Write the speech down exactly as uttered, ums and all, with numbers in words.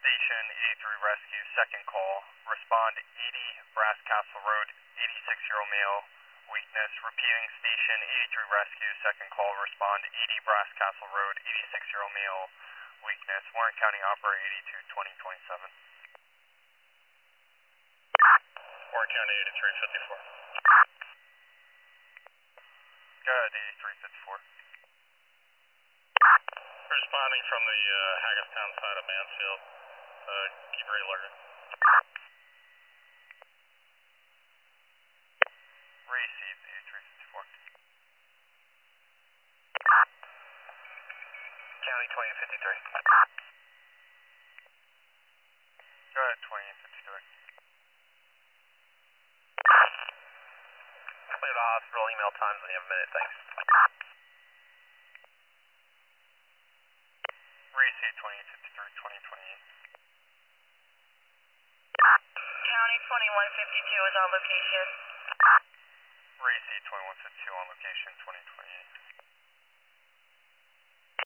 Station eighty-three Rescue, second call. Respond eighty Brass Castle Road, eighty-six-year-old male, weakness. Repeating Station eighty-three Rescue, second call. Respond eighty Brass Castle Road, eighty-six-year-old male, weakness. Warren County Operator eighty-two twenty twenty-seven. Warren County eighty-three fifty-four. Go ahead, eighty-three fifty-four. Responding from the uh, Hackettstown side of Mansfield. Uh, keep her alerted. Received, eighty-three fifty-four. County twenty fifty-three. Go ahead, twenty fifty-three. Clear the hospital, email times when you have a minute, thanks. Received, twenty fifty-three, twenty twenty-eight. County twenty-one fifty-two is on location. Received, twenty-one fifty-two on location, twenty twenty-eight.